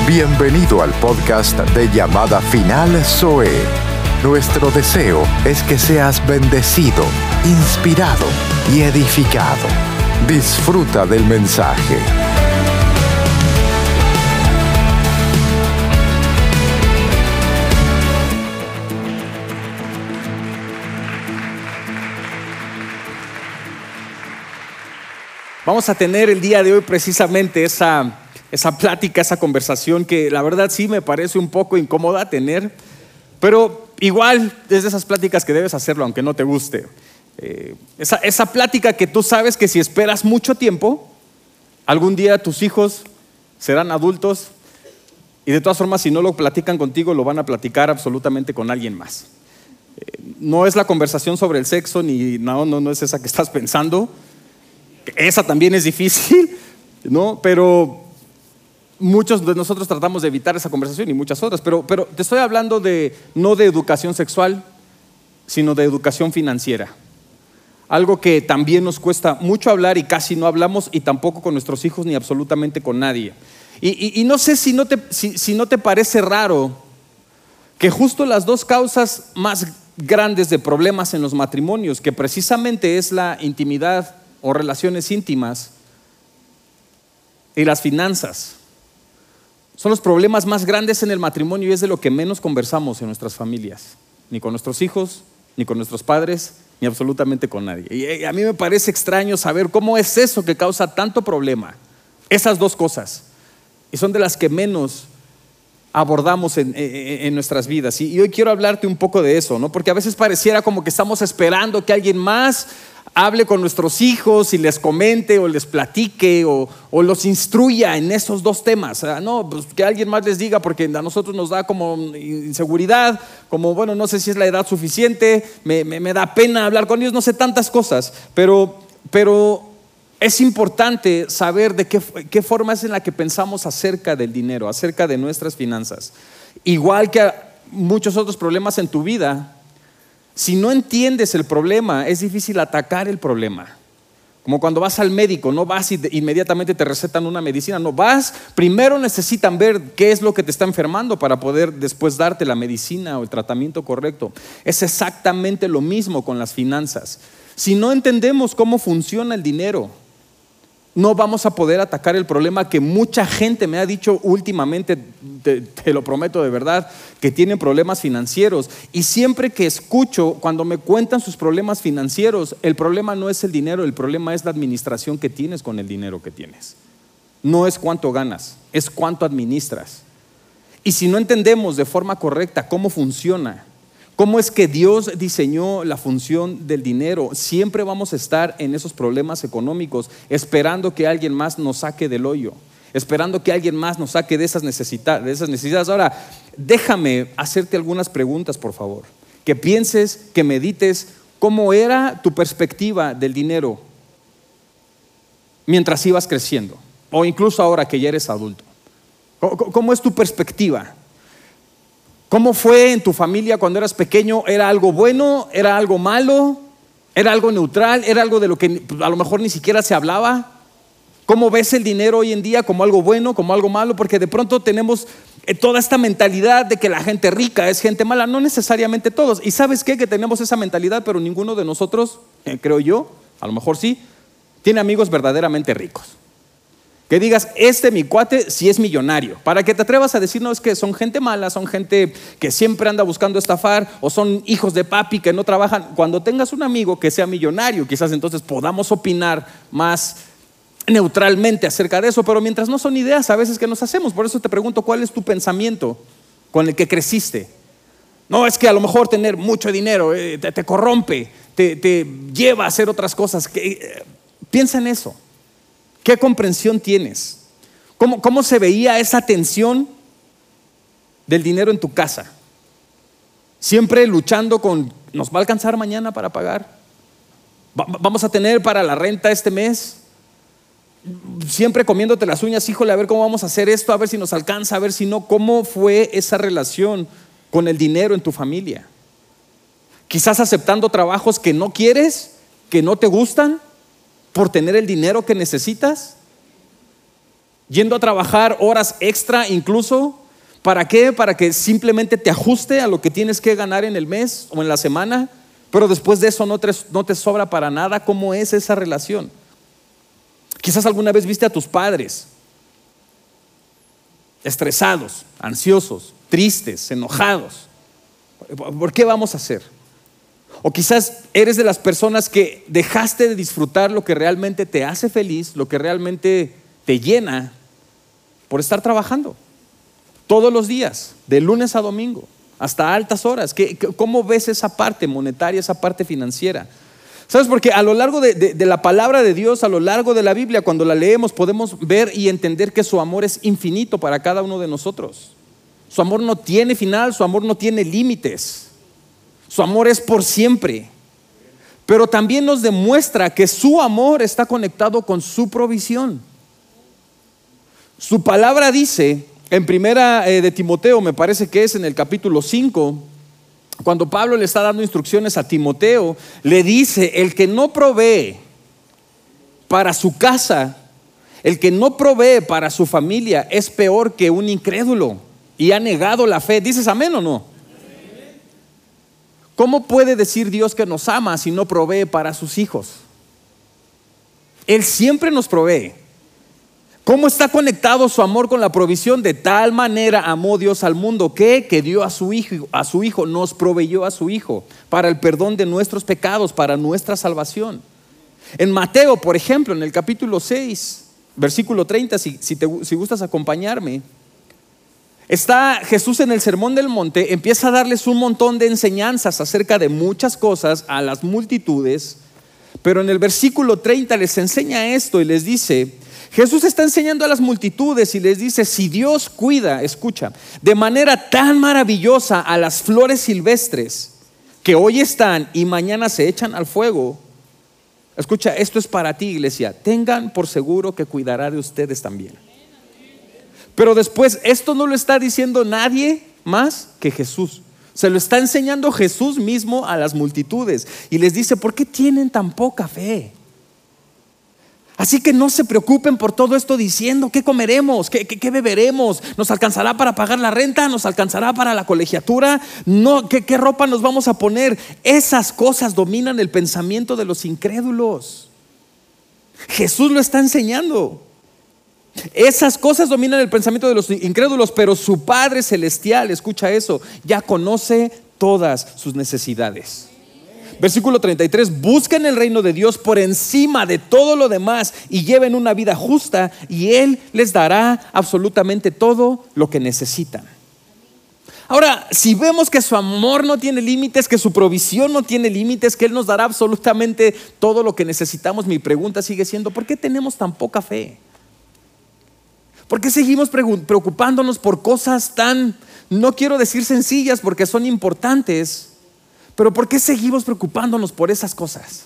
Bienvenido al podcast de Llamada Final Zoe. Nuestro deseo es que seas bendecido, inspirado y edificado. Disfruta del mensaje. Vamos a tener el día de hoy precisamente esa plática, esa conversación que la verdad sí me parece un poco incómoda tener, pero igual es de esas pláticas que debes hacerlo aunque no te guste. Esa plática que tú sabes que si esperas mucho tiempo, algún día tus hijos serán adultos y de todas formas si no lo platican contigo lo van a platicar absolutamente con alguien más. No es la conversación sobre el sexo, no es esa que estás pensando. Esa también es difícil, ¿no? Pero muchos de nosotros tratamos de evitar esa conversación y muchas otras. Pero te estoy hablando no de educación sexual, sino de educación financiera. Algo que también nos cuesta mucho hablar y casi no hablamos, y tampoco con nuestros hijos ni absolutamente con nadie. Y no sé si no te parece raro que justo las dos causas más grandes de problemas en los matrimonios, que precisamente es la intimidad o relaciones íntimas y las finanzas, son los problemas más grandes en el matrimonio y es de lo que menos conversamos en nuestras familias, ni con nuestros hijos, ni con nuestros padres, ni absolutamente con nadie. Y a mí me parece extraño saber cómo es eso que causa tanto problema, esas dos cosas, y son de las que menos abordamos en nuestras vidas. Y hoy quiero hablarte un poco de eso, ¿no? Porque a veces pareciera como que estamos esperando que alguien más hable con nuestros hijos y les comente o les platique o los instruya en esos dos temas. No, pues que alguien más les diga, porque a nosotros nos da como inseguridad, como bueno, no sé si es la edad suficiente, me da pena hablar con ellos, no sé, tantas cosas, pero es importante saber de qué forma es en la que pensamos acerca del dinero, acerca de nuestras finanzas. Igual que muchos otros problemas en tu vida, si no entiendes el problema, es difícil atacar el problema. Como cuando vas al médico, no vas y inmediatamente te recetan una medicina, no vas, primero necesitan ver qué es lo que te está enfermando para poder después darte la medicina o el tratamiento correcto. Es exactamente lo mismo con las finanzas. Si no entendemos cómo funciona el dinero, no vamos a poder atacar el problema que mucha gente me ha dicho últimamente, te lo prometo de verdad, que tienen problemas financieros. Y siempre que escucho, cuando me cuentan sus problemas financieros, el problema no es el dinero, el problema es la administración que tienes con el dinero que tienes. No es cuánto ganas, es cuánto administras. Y si no entendemos de forma correcta cómo funciona, cómo es que Dios diseñó la función del dinero, siempre vamos a estar en esos problemas económicos, esperando que alguien más nos saque del hoyo, esperando que alguien más nos saque de esas necesidades. Ahora, déjame hacerte algunas preguntas, por favor. Que pienses, que medites, ¿cómo era tu perspectiva del dinero mientras ibas creciendo? O incluso ahora que ya eres adulto. ¿Cómo es tu perspectiva? ¿Cómo fue en tu familia cuando eras pequeño? ¿Era algo bueno? ¿Era algo malo? ¿Era algo neutral? ¿Era algo de lo que a lo mejor ni siquiera se hablaba? ¿Cómo ves el dinero hoy en día? ¿Como algo bueno? ¿Como algo malo? Porque de pronto tenemos toda esta mentalidad de que la gente rica es gente mala. No necesariamente todos. ¿Y sabes qué? Que tenemos esa mentalidad, pero ninguno de nosotros, creo yo, a lo mejor sí, tiene amigos verdaderamente ricos. Que digas, mi cuate sí es millonario. Para que te atrevas a decir, no, es que son gente mala, son gente que siempre anda buscando estafar, o son hijos de papi que no trabajan. Cuando tengas un amigo que sea millonario, quizás entonces podamos opinar más neutralmente acerca de eso. Pero mientras no son ideas a veces que nos hacemos. Por eso te pregunto, ¿cuál es tu pensamiento con el que creciste? No, es que a lo mejor tener mucho dinero te corrompe, te lleva a hacer otras cosas. Piensa en eso. ¿Qué comprensión tienes? ¿Cómo se veía esa tensión del dinero en tu casa? Siempre luchando con, ¿nos va a alcanzar mañana para pagar? ¿Vamos a tener para la renta este mes? Siempre comiéndote las uñas, híjole, a ver cómo vamos a hacer esto, a ver si nos alcanza, a ver si no. ¿Cómo fue esa relación con el dinero en tu familia? Quizás aceptando trabajos que no quieres, que no te gustan, por tener el dinero que necesitas. yendo a trabajar horas extra incluso. ¿Para qué? Para que simplemente te ajuste a lo que tienes que ganar en el mes o en la semana, pero después de eso no te sobra para nada. ¿Cómo es esa relación? Quizás alguna vez viste a tus padres estresados, ansiosos, tristes, enojados. ¿Por qué vamos a hacer? O quizás eres de las personas que dejaste de disfrutar lo que realmente te hace feliz, lo que realmente te llena, por estar trabajando todos los días, de lunes a domingo, hasta altas horas. ¿Cómo ves esa parte monetaria, esa parte financiera? ¿Sabes? Porque a lo largo de la palabra de Dios, a lo largo de la Biblia, cuando la leemos, podemos ver y entender que su amor es infinito para cada uno de nosotros. Su amor no tiene final, su amor no tiene límites. Su amor es por siempre. Pero también nos demuestra que su amor está conectado con su provisión. Su palabra dice en primera de Timoteo, me parece que es en el capítulo 5, cuando Pablo le está dando instrucciones a Timoteo, le dice: el que no provee para su casa, el que no provee para su familia, es peor que un incrédulo y ha negado la fe. ¿Dices amén o no? ¿Cómo puede decir Dios que nos ama si no provee para sus hijos? Él siempre nos provee. ¿Cómo está conectado su amor con la provisión? De tal manera amó Dios al mundo que dio a su hijo, nos proveyó a su hijo para el perdón de nuestros pecados, para nuestra salvación. En Mateo, por ejemplo, en el capítulo 6, versículo 30, si gustas acompañarme, está Jesús en el Sermón del Monte, empieza a darles un montón de enseñanzas acerca de muchas cosas a las multitudes, pero en el versículo 30 les enseña esto y les dice: Jesús está enseñando a las multitudes y les dice: si Dios cuida, escucha, de manera tan maravillosa a las flores silvestres que hoy están y mañana se echan al fuego, escucha, esto es para ti, iglesia, tengan por seguro que cuidará de ustedes también. Pero después, esto no lo está diciendo nadie más que Jesús. Se lo está enseñando Jesús mismo a las multitudes y les dice: ¿por qué tienen tan poca fe? Así que no se preocupen por todo esto diciendo: ¿qué comeremos? ¿Qué beberemos? ¿Nos alcanzará para pagar la renta? ¿Nos alcanzará para la colegiatura? No, ¿qué ropa nos vamos a poner? Esas cosas dominan el pensamiento de los incrédulos. Jesús lo está enseñando. Esas cosas dominan el pensamiento de los incrédulos, pero su Padre Celestial, escucha eso, ya conoce todas sus necesidades. Versículo 33: busquen el reino de Dios por encima de todo lo demás y lleven una vida justa y Él les dará absolutamente todo lo que necesitan. Ahora, si vemos que su amor no tiene límites, que su provisión no tiene límites, que Él nos dará absolutamente todo lo que necesitamos, mi pregunta sigue siendo: ¿por qué tenemos tan poca fe? ¿Por qué seguimos preocupándonos por cosas tan, no quiero decir sencillas porque son importantes, pero por qué seguimos preocupándonos por esas cosas?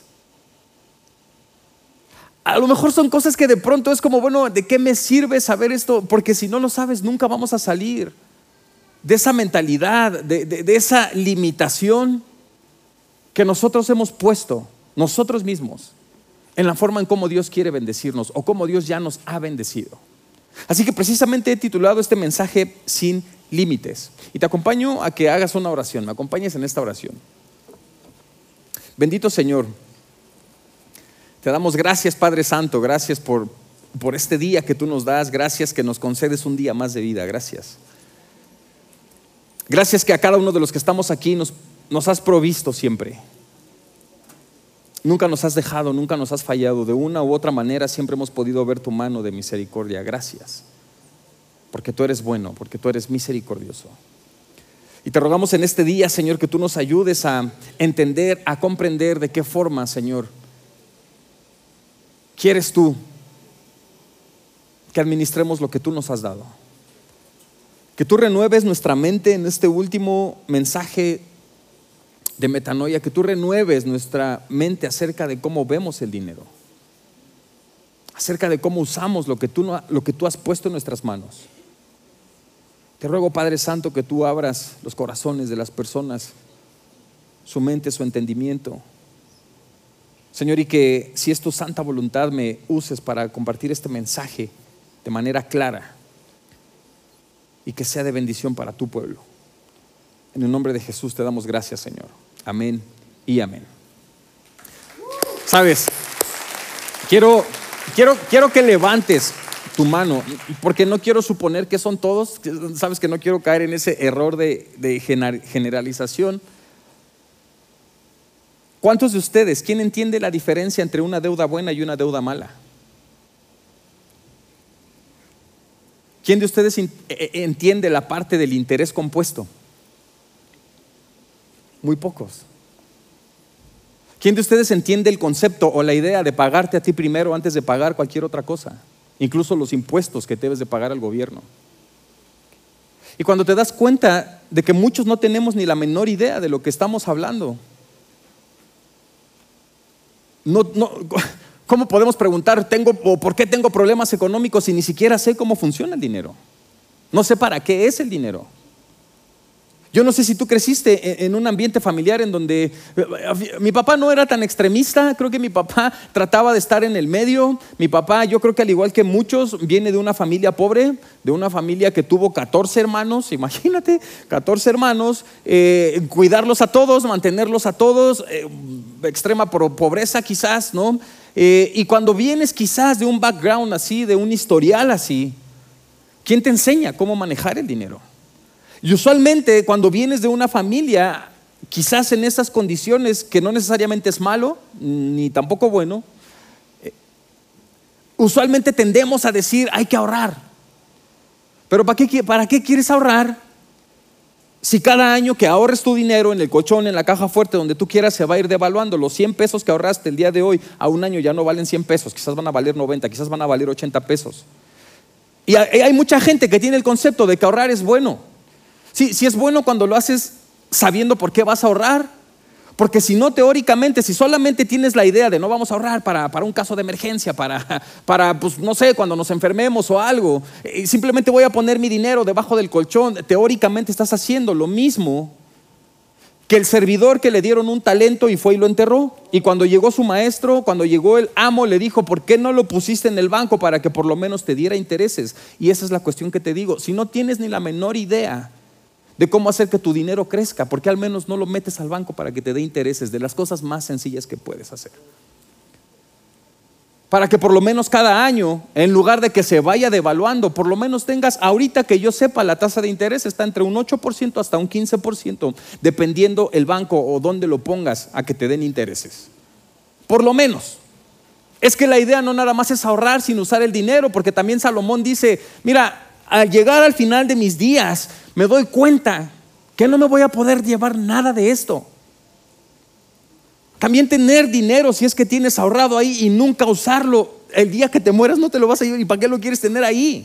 A lo mejor son cosas que de pronto es como: bueno, ¿de qué me sirve saber esto? Porque si no lo sabes, nunca vamos a salir de esa mentalidad, de esa limitación que nosotros hemos puesto, nosotros mismos, en la forma en cómo Dios quiere bendecirnos o cómo Dios ya nos ha bendecido. Así que precisamente he titulado este mensaje Sin Límites. Y te acompaño a que hagas una oración, me acompañes en esta oración. Bendito Señor, te damos gracias, Padre Santo, gracias por este día que tú nos das, gracias que nos concedes un día más de vida, gracias. Gracias que a cada uno de los que estamos aquí nos has provisto siempre. Nunca nos has dejado, nunca nos has fallado. De una u otra manera siempre hemos podido ver tu mano de misericordia. Gracias, porque tú eres bueno, porque tú eres misericordioso. Y te rogamos en este día, Señor, que tú nos ayudes a entender, a comprender de qué forma, Señor, quieres tú que administremos lo que tú nos has dado. Que tú renueves nuestra mente en este último mensaje de metanoia, que tú renueves nuestra mente acerca de cómo vemos el dinero, acerca de cómo usamos lo que tú has puesto en nuestras manos. Te ruego, Padre Santo, que tú abras los corazones de las personas, su mente, su entendimiento, Señor, y que si es tu santa voluntad me uses para compartir este mensaje de manera clara y que sea de bendición para tu pueblo. En el nombre de Jesús te damos gracias, Señor. Amén y amén. Sabes, quiero que levantes tu mano, porque no quiero suponer que son todos. Sabes que no quiero caer en ese error de generalización. ¿Cuántos de ustedes, quién entiende la diferencia entre una deuda buena y una deuda mala? ¿Quién de ustedes entiende la parte del interés compuesto? Muy pocos. ¿Quién de ustedes entiende el concepto o la idea de pagarte a ti primero antes de pagar cualquier otra cosa? Incluso los impuestos que debes de pagar al gobierno. Y cuando te das cuenta de que muchos no tenemos ni la menor idea de lo que estamos hablando, ¿cómo podemos preguntar por qué tengo problemas económicos si ni siquiera sé cómo funciona el dinero? No sé para qué es el dinero. Yo no sé si tú creciste en un ambiente familiar en donde mi papá no era tan extremista. Creo que mi papá trataba de estar en el medio. Mi papá, yo creo que al igual que muchos, viene de una familia pobre, de una familia que tuvo 14 hermanos. Imagínate, 14 hermanos, cuidarlos a todos, mantenerlos a todos, extrema pobreza quizás, ¿no? Y cuando vienes quizás de un background así, de un historial así, ¿quién te enseña cómo manejar el dinero? Y usualmente cuando vienes de una familia, quizás en esas condiciones, que no necesariamente es malo, ni tampoco bueno, usualmente tendemos a decir, hay que ahorrar. Pero ¿para qué quieres ahorrar? Si cada año que ahorres tu dinero en el colchón, en la caja fuerte, donde tú quieras, se va a ir devaluando. Los 100 pesos que ahorraste el día de hoy, a un año ya no valen 100 pesos, quizás van a valer 90, quizás van a valer 80 pesos. Y hay mucha gente que tiene el concepto de que ahorrar es bueno. Sí es bueno cuando lo haces sabiendo por qué vas a ahorrar. Porque si no, teóricamente, si solamente tienes la idea de no vamos a ahorrar para un caso de emergencia, para pues no sé, cuando nos enfermemos o algo, simplemente voy a poner mi dinero debajo del colchón, teóricamente estás haciendo lo mismo que el servidor que le dieron un talento y fue y lo enterró. Y cuando llegó su maestro, cuando llegó el amo, le dijo, ¿por qué no lo pusiste en el banco para que por lo menos te diera intereses? Y esa es la cuestión que te digo. Si no tienes ni la menor idea de cómo hacer que tu dinero crezca, ¿por qué al menos no lo metes al banco para que te dé intereses? De las cosas más sencillas que puedes hacer, para que por lo menos cada año, en lugar de que se vaya devaluando, por lo menos tengas, ahorita que yo sepa, la tasa de interés está entre un 8% hasta un 15%, dependiendo el banco o dónde lo pongas a que te den intereses. Por lo menos. Es que la idea no nada más es ahorrar sin usar el dinero, porque también Salomón dice, mira, al llegar al final de mis días, me doy cuenta que no me voy a poder llevar nada de esto. También tener dinero, si es que tienes ahorrado ahí y nunca usarlo, el día que te mueras no te lo vas a llevar. ¿Y para qué lo quieres tener ahí?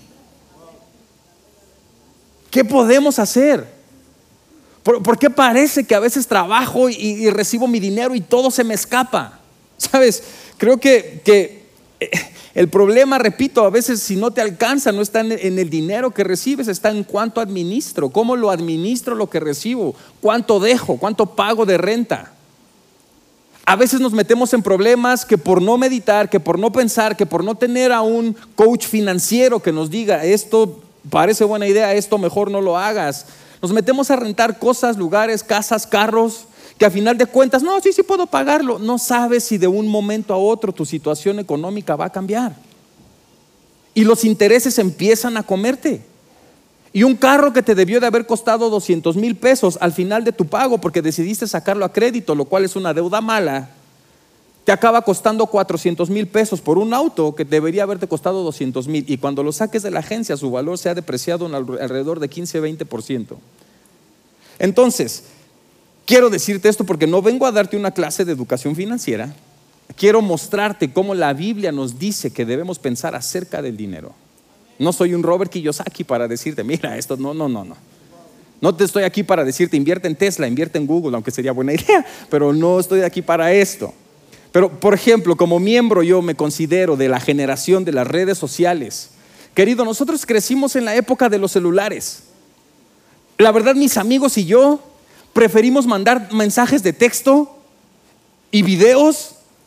¿Qué podemos hacer? ¿Por qué parece que a veces trabajo y recibo mi dinero y todo se me escapa? ¿Sabes? Creo que el problema, repito, a veces si no te alcanza, no está en el dinero que recibes, está en cuánto administro, cómo lo administro lo que recibo, cuánto dejo, cuánto pago de renta. A veces nos metemos en problemas que por no meditar, que por no pensar, que por no tener a un coach financiero que nos diga, esto parece buena idea, esto mejor no lo hagas. Nos metemos a rentar cosas, lugares, casas, carros, que a final de cuentas, no, sí puedo pagarlo. No sabes si de un momento a otro tu situación económica va a cambiar. Y los intereses empiezan a comerte. Y un carro que te debió de haber costado 200,000 pesos al final de tu pago, porque decidiste sacarlo a crédito, lo cual es una deuda mala, te acaba costando 400,000 pesos por un auto que debería haberte costado 200,000. Y cuando lo saques de la agencia, su valor se ha depreciado en alrededor de 15-20%. Entonces, quiero decirte esto porque no vengo a darte una clase de educación financiera. Quiero mostrarte cómo la Biblia nos dice que debemos pensar acerca del dinero. No soy un Robert Kiyosaki para decirte, mira, esto no. No te estoy aquí para decirte, invierte en Tesla, invierte en Google, aunque sería buena idea, pero no estoy aquí para esto. Pero, por ejemplo, como miembro yo me considero de la generación de las redes sociales. Querido, nosotros crecimos en la época de los celulares. La verdad, mis amigos y yo preferimos mandar mensajes de texto y videos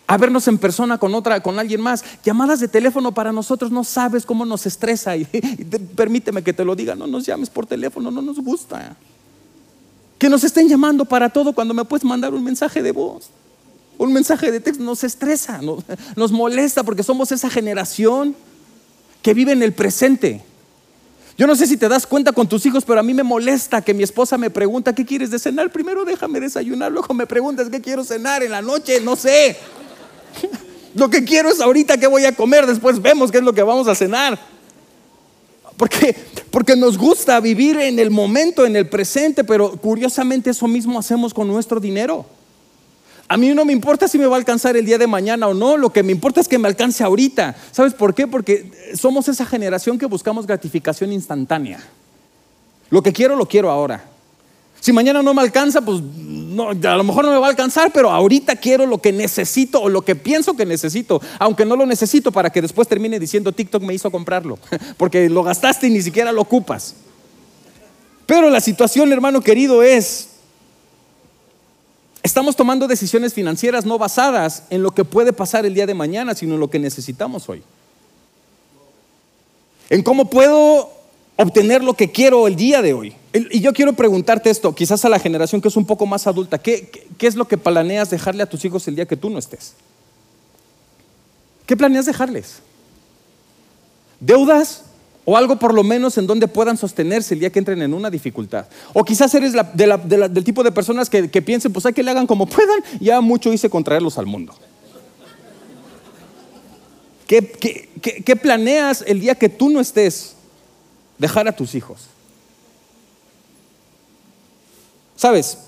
a vernos en persona con alguien más. Llamadas de teléfono para nosotros no sabes cómo nos estresa. Permíteme que te lo diga, no nos llames por teléfono, no nos gusta. Que nos estén llamando para todo cuando me puedes mandar un mensaje de voz, un mensaje de texto. Nos estresa, nos molesta porque somos esa generación que vive en el presente. Yo no sé si te das cuenta con tus hijos, pero a mí me molesta que mi esposa me pregunta: ¿qué quieres de cenar? Primero déjame desayunar, luego me preguntas qué quiero cenar en la noche. No sé. Lo que quiero es ahorita qué voy a comer, después vemos qué es lo que vamos a cenar. Porque nos gusta vivir en el momento, en el presente, pero curiosamente eso mismo hacemos con nuestro dinero. A mí no me importa si me va a alcanzar el día de mañana o no, lo que me importa es que me alcance ahorita. ¿Sabes por qué? Porque somos esa generación que buscamos gratificación instantánea. Lo que quiero, lo quiero ahora. Si mañana no me alcanza, pues no, a lo mejor no me va a alcanzar, pero ahorita quiero lo que necesito o lo que pienso que necesito, aunque no lo necesito, para que después termine diciendo: TikTok me hizo comprarlo, porque lo gastaste y ni siquiera lo ocupas. Pero la situación, hermano querido, estamos tomando decisiones financieras no basadas en lo que puede pasar el día de mañana, sino en lo que necesitamos hoy. En cómo puedo obtener lo que quiero el día de hoy. Y yo quiero preguntarte esto, quizás a la generación que es un poco más adulta: ¿qué es lo que planeas dejarle a tus hijos el día que tú no estés? ¿Qué planeas dejarles? ¿Deudas? O algo por lo menos en donde puedan sostenerse el día que entren en una dificultad. O quizás eres del tipo de personas que piensen: pues hay que le hagan como puedan, ya mucho hice con traerlos al mundo. ¿Qué planeas el día que tú no estés dejar a tus hijos? ¿Sabes?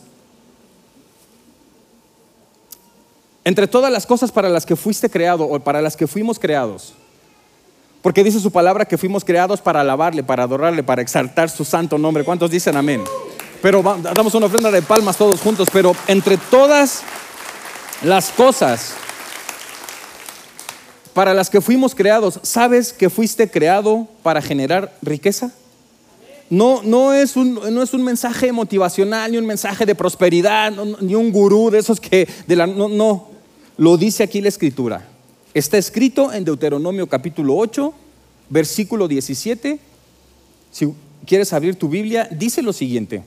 Entre todas las cosas para las que fuiste creado o para las que fuimos creados, porque dice su palabra que fuimos creados para alabarle, para adorarle, para exaltar su santo nombre. ¿Cuántos dicen amén? Pero damos una ofrenda de palmas todos juntos. Pero entre todas las cosas para las que fuimos creados, ¿sabes que fuiste creado para generar riqueza? No es un mensaje motivacional, ni un mensaje de prosperidad, ni un gurú de esos que no. Lo dice aquí la Escritura. Está escrito en Deuteronomio capítulo 8, versículo 17. Si quieres abrir tu Biblia, dice lo siguiente: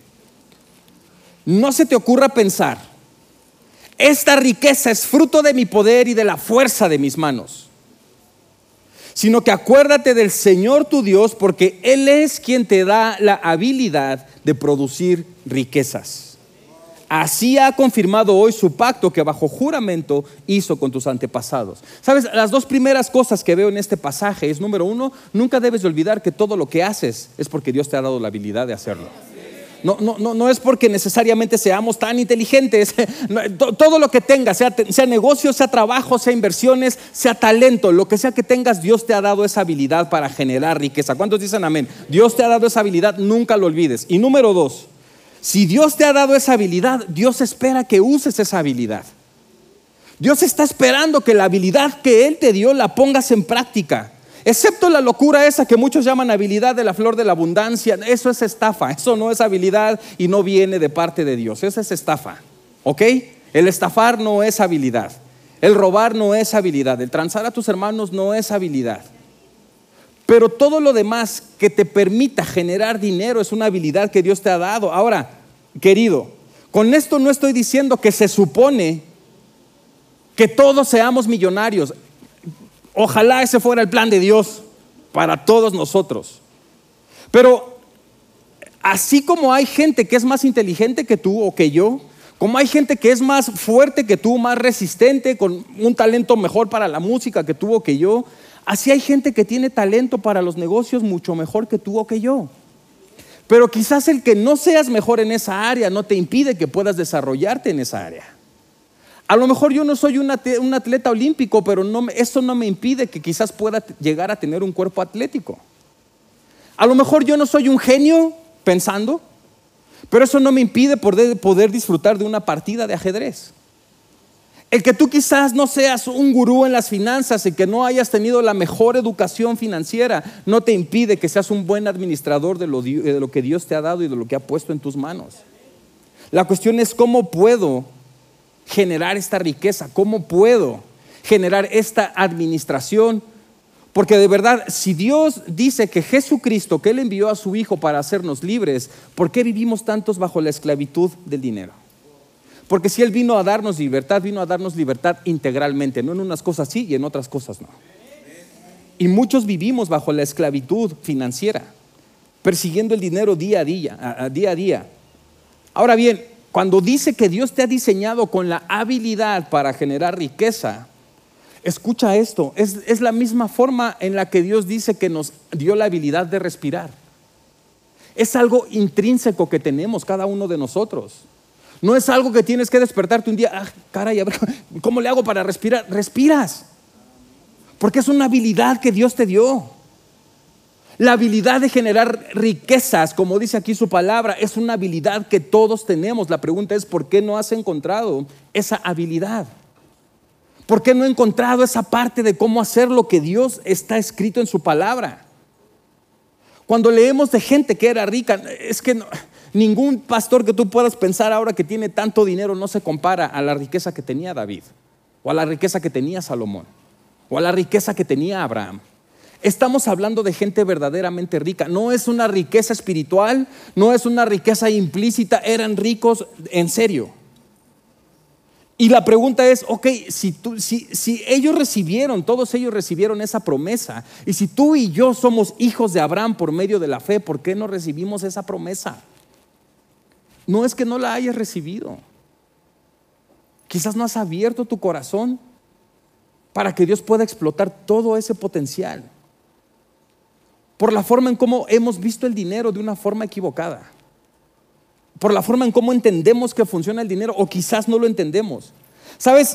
no se te ocurra pensar: esta riqueza es fruto de mi poder y de la fuerza de mis manos, sino que acuérdate del Señor tu Dios, porque Él es quien te da la habilidad de producir riquezas. Así ha confirmado hoy su pacto que bajo juramento hizo con tus antepasados. ¿Sabes? Las dos primeras cosas que veo en este pasaje es: número uno, nunca debes de olvidar que todo lo que haces es porque Dios te ha dado la habilidad de hacerlo. No es porque necesariamente seamos tan inteligentes. Todo lo que tengas, sea negocio, sea trabajo, sea inversiones, sea talento, lo que sea que tengas, Dios te ha dado esa habilidad para generar riqueza. ¿Cuántos dicen amén? Dios te ha dado esa habilidad, nunca lo olvides. Y número dos, si Dios te ha dado esa habilidad, Dios espera que uses esa habilidad. Dios está esperando que la habilidad que Él te dio la pongas en práctica. Excepto la locura esa que muchos llaman habilidad de la flor de la abundancia. Eso es estafa, eso no es habilidad y no viene de parte de Dios. Esa es estafa, ¿ok? El estafar no es habilidad. El robar no es habilidad. El transar a tus hermanos no es habilidad. Pero todo lo demás que te permita generar dinero es una habilidad que Dios te ha dado. Ahora, querido, con esto no estoy diciendo que se supone que todos seamos millonarios. Ojalá ese fuera el plan de Dios para todos nosotros. Pero así como hay gente que es más inteligente que tú o que yo, como hay gente que es más fuerte que tú, más resistente, con un talento mejor para la música que tú o que yo, así hay gente que tiene talento para los negocios mucho mejor que tú o que yo. Pero quizás el que no seas mejor en esa área no te impide que puedas desarrollarte en esa área. A lo mejor yo no soy un atleta olímpico, pero eso no me impide que quizás pueda llegar a tener un cuerpo atlético. A lo mejor yo no soy un genio pensando, pero eso no me impide poder disfrutar de una partida de ajedrez. El que tú quizás no seas un gurú en las finanzas y que no hayas tenido la mejor educación financiera no te impide que seas un buen administrador de lo que Dios te ha dado y de lo que ha puesto en tus manos. La cuestión es: ¿cómo puedo generar esta riqueza? ¿Cómo puedo generar esta administración. Porque de verdad, si Dios dice que Jesucristo, que Él envió a su Hijo para hacernos libres, ¿por qué vivimos tantos bajo la esclavitud del dinero? Porque si Él vino a darnos libertad integralmente, no en unas cosas sí y en otras cosas no. Y muchos vivimos bajo la esclavitud financiera, persiguiendo el dinero día a día. Ahora bien, cuando dice que Dios te ha diseñado con la habilidad para generar riqueza, escucha esto, es la misma forma en la que Dios dice que nos dio la habilidad de respirar. Es algo intrínseco que tenemos cada uno de nosotros. No es algo que tienes que despertarte un día, caray, a ver, ¿cómo le hago para respirar? Respiras, porque es una habilidad que Dios te dio. La habilidad de generar riquezas, como dice aquí su palabra, es una habilidad que todos tenemos. La pregunta es, ¿por qué no has encontrado esa habilidad? ¿Por qué no he encontrado esa parte de cómo hacer lo que Dios está escrito en su palabra? Cuando leemos de gente que era rica, es que ningún pastor que tú puedas pensar ahora que tiene tanto dinero no se compara a la riqueza que tenía David, o a la riqueza que tenía Salomón, o a la riqueza que tenía Abraham. Estamos hablando de gente verdaderamente rica. No es una riqueza espiritual, no es una riqueza implícita, eran ricos en serio. Y la pregunta es, ok, si ellos recibieron, todos ellos recibieron esa promesa, y si tú y yo somos hijos de Abraham por medio de la fe, ¿por qué no recibimos esa promesa? No es que no la hayas recibido. Quizás no has abierto tu corazón para que Dios pueda explotar todo ese potencial. Por la forma en cómo hemos visto el dinero de una forma equivocada. Por la forma en cómo entendemos que funciona el dinero, o quizás no lo entendemos. ¿Sabes?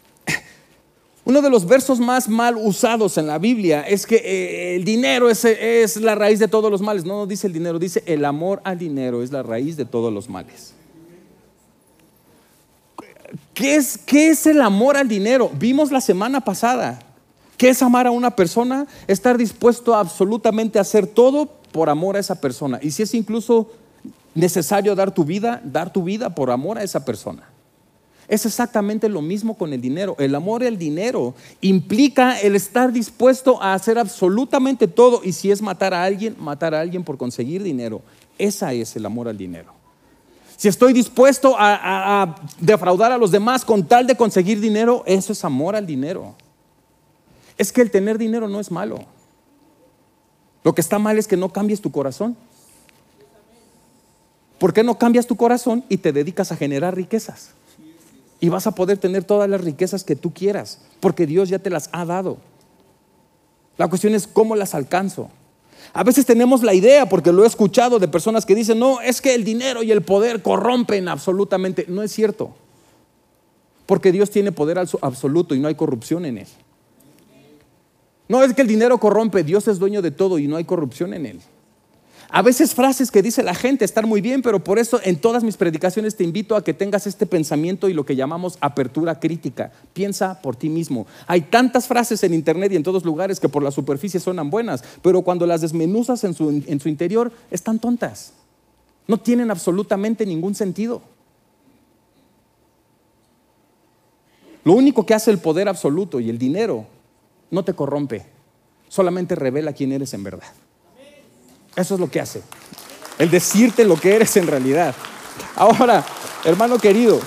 Uno de los versos más mal usados en la Biblia es que el dinero es la raíz de todos los males. No dice el dinero, dice el amor al dinero es la raíz de todos los males. ¿Qué es el amor al dinero? Vimos la semana pasada. ¿Qué es amar a una persona? Estar dispuesto a absolutamente hacer todo por amor a esa persona. Y si es incluso necesario dar tu vida por amor a esa persona. Es exactamente lo mismo con el dinero. El amor al dinero implica el estar dispuesto a hacer absolutamente todo. Y si es matar a alguien por conseguir dinero. Ese es el amor al dinero. Si estoy dispuesto a defraudar a los demás con tal de conseguir dinero, eso es amor al dinero. Es que el tener dinero no es malo. Lo que está mal es que no cambies tu corazón. ¿Por qué no cambias tu corazón y te dedicas a generar riquezas? Y vas a poder tener todas las riquezas que tú quieras, porque Dios ya te las ha dado. La cuestión es cómo las alcanzo. A veces tenemos la idea, porque lo he escuchado de personas que dicen, no, es que el dinero y el poder corrompen absolutamente. No es cierto, porque Dios tiene poder absoluto y no hay corrupción en él. No es que el dinero corrompe, Dios es dueño de todo y no hay corrupción en él. A veces frases que dice la gente están muy bien, pero por eso en todas mis predicaciones te invito a que tengas este pensamiento y lo que llamamos apertura crítica. Piensa por ti mismo. Hay tantas frases en internet y en todos lugares que por la superficie suenan buenas, pero cuando las desmenuzas en su interior están tontas. No tienen absolutamente ningún sentido. Lo único que hace el poder absoluto y el dinero no te corrompe, solamente revela quién eres en verdad. Eso es lo que hace, el decirte lo que eres en realidad. Ahora, hermano querido,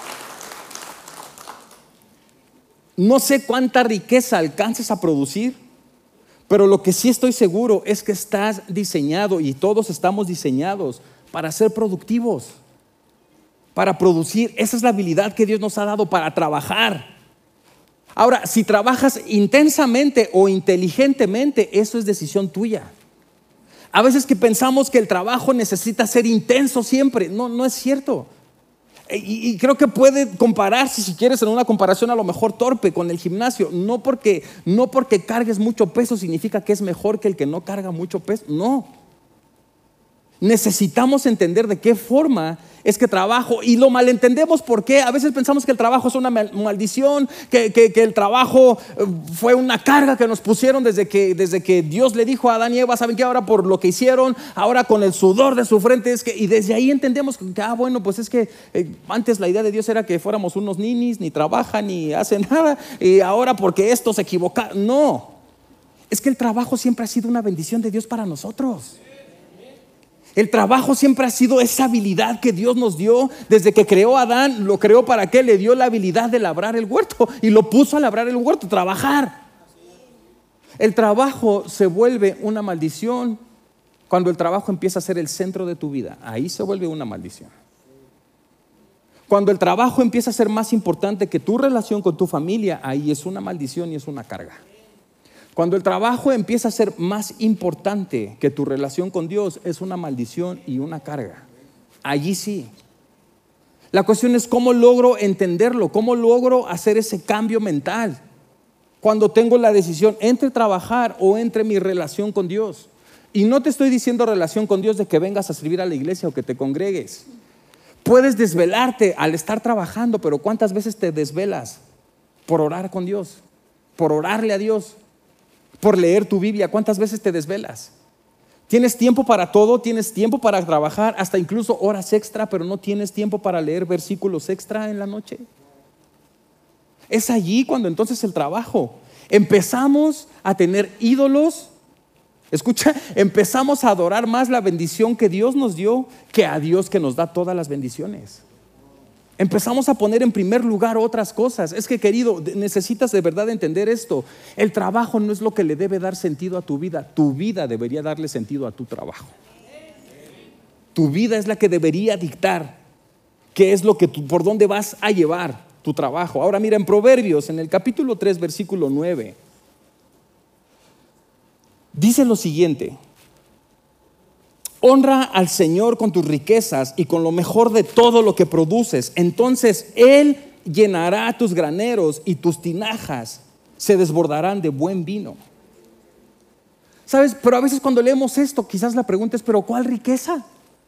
no sé cuánta riqueza alcances a producir, pero lo que sí estoy seguro es que estás diseñado, y todos estamos diseñados para ser productivos, para producir. Esa es la habilidad que Dios nos ha dado para trabajar. Ahora, si trabajas intensamente o inteligentemente, eso es decisión tuya. A veces que pensamos que el trabajo necesita ser intenso siempre. No es cierto. Y creo que puede compararse, si quieres, en una comparación a lo mejor torpe con el gimnasio. No porque cargues mucho peso significa que es mejor que el que no carga mucho peso. No. Necesitamos entender de qué forma es que trabajo, y lo malentendemos porque a veces pensamos que el trabajo es una maldición, que el trabajo fue una carga que nos pusieron desde que Dios le dijo a Adán y Eva, ¿saben qué? Ahora por lo que hicieron, ahora con el sudor de su frente, y desde ahí entendemos que, bueno, pues es que antes la idea de Dios era que fuéramos unos ninis, ni trabajan, ni hacen nada, y ahora porque esto se equivoca. No, es que el trabajo siempre ha sido una bendición de Dios para nosotros. El trabajo siempre ha sido esa habilidad que Dios nos dio. Desde que creó a Adán, lo creó para qué, le dio la habilidad de labrar el huerto y lo puso a labrar el huerto, trabajar. El trabajo se vuelve una maldición cuando el trabajo empieza a ser el centro de tu vida. Ahí se vuelve una maldición. Cuando el trabajo empieza a ser más importante que tu relación con tu familia, ahí es una maldición y es una carga. Cuando el trabajo empieza a ser más importante que tu relación con Dios, es una maldición y una carga. Allí sí. La cuestión es cómo logro entenderlo, cómo logro hacer ese cambio mental cuando tengo la decisión entre trabajar o entre mi relación con Dios. Y no te estoy diciendo relación con Dios de que vengas a servir a la iglesia o que te congregues. Puedes desvelarte al estar trabajando, pero ¿cuántas veces te desvelas por orar con Dios? Por orarle a Dios. Por leer tu Biblia, ¿cuántas veces te desvelas? Tienes tiempo para todo, tienes tiempo para trabajar, hasta incluso horas extra, pero no tienes tiempo para leer versículos extra en la noche. Es allí cuando entonces el trabajo, empezamos a tener ídolos. Escucha, empezamos a adorar más la bendición que Dios nos dio que a Dios que nos da todas las bendiciones. Empezamos a poner en primer lugar otras cosas. Es que, querido, necesitas de verdad entender esto. El trabajo no es lo que le debe dar sentido a tu vida. Tu vida debería darle sentido a tu trabajo. Tu vida es la que debería dictar qué es lo que por dónde vas a llevar tu trabajo. Ahora mira, en Proverbios, en el capítulo 3, versículo 9, dice lo siguiente: honra al Señor con tus riquezas y con lo mejor de todo lo que produces. Entonces Él llenará tus graneros y tus tinajas se desbordarán de buen vino. ¿Sabes? Pero a veces cuando leemos esto, quizás la pregunta es, ¿pero cuál riqueza?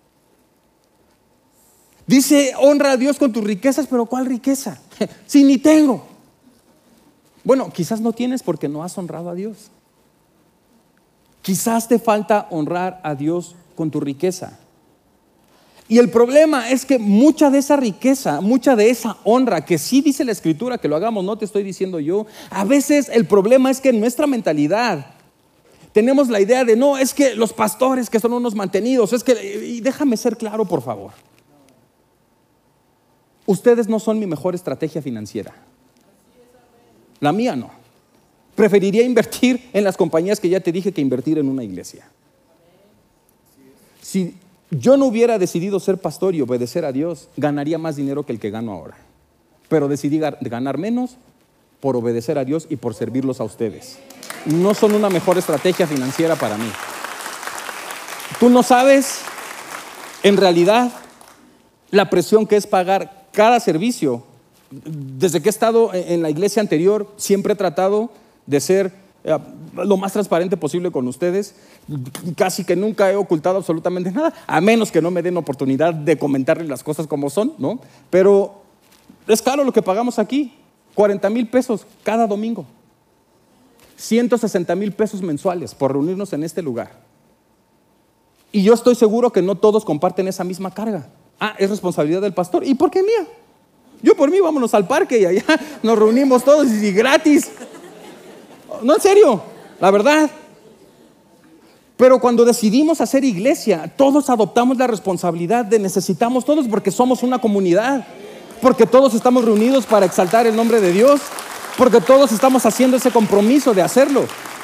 Dice, honra a Dios con tus riquezas, pero ¿cuál riqueza? Si ni tengo. Bueno, quizás no tienes porque no has honrado a Dios. Quizás te falta honrar a Dios con tu riqueza. Y el problema es que mucha de esa riqueza, mucha de esa honra, que sí dice la Escritura que lo hagamos, no te estoy diciendo yo, a veces el problema es que en nuestra mentalidad tenemos la idea de, no, es que los pastores que son unos mantenidos, es que, y déjame ser claro por favor, ustedes no son mi mejor estrategia financiera. La mía no. Preferiría invertir en las compañías que ya te dije que invertir en una iglesia. Si yo no hubiera decidido ser pastor y obedecer a Dios, ganaría más dinero que el que gano ahora. Pero decidí ganar menos por obedecer a Dios y por servirlos a ustedes. No son una mejor estrategia financiera para mí. Tú no sabes, en realidad, la presión que es pagar cada servicio. Desde que he estado en la iglesia anterior, siempre he tratado de ser lo más transparente posible con ustedes. Casi que nunca he ocultado absolutamente nada, a menos que no me den oportunidad de comentarles las cosas como son, ¿no? Pero es caro lo que pagamos aquí, 40,000 pesos cada domingo, 160,000 pesos mensuales por reunirnos en este lugar. Y yo estoy seguro que no todos comparten esa misma carga. Es responsabilidad del pastor. ¿Y por qué mía? Yo por mí, vámonos al parque y allá nos reunimos todos y gratis. No, en serio, la verdad. Pero cuando decidimos hacer iglesia, todos adoptamos la responsabilidad de necesitamos todos, porque somos una comunidad, porque todos estamos reunidos para exaltar el nombre de Dios, porque todos estamos haciendo ese compromiso de hacerlo.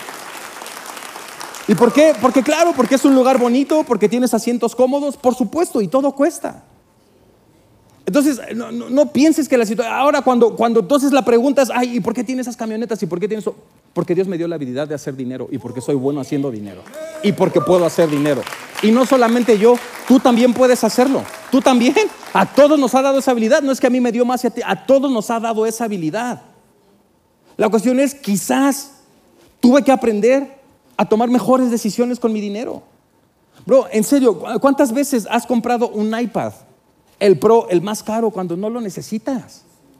¿Y por qué? Porque claro, porque es un lugar bonito, porque tienes asientos cómodos, por supuesto, y todo cuesta. Entonces, no pienses que la situación... Ahora, cuando entonces la pregunta es, ¿y por qué tiene esas camionetas? ¿Y por qué tiene eso? Porque Dios me dio la habilidad de hacer dinero y porque soy bueno haciendo dinero y porque puedo hacer dinero. Y no solamente yo, tú también puedes hacerlo. Tú también. A todos nos ha dado esa habilidad. No es que a mí me dio más y a todos nos ha dado esa habilidad. La cuestión es, quizás tuve que aprender a tomar mejores decisiones con mi dinero. Bro, en serio, ¿cuántas veces has comprado un iPad, el Pro, el más caro, cuando no lo necesitas?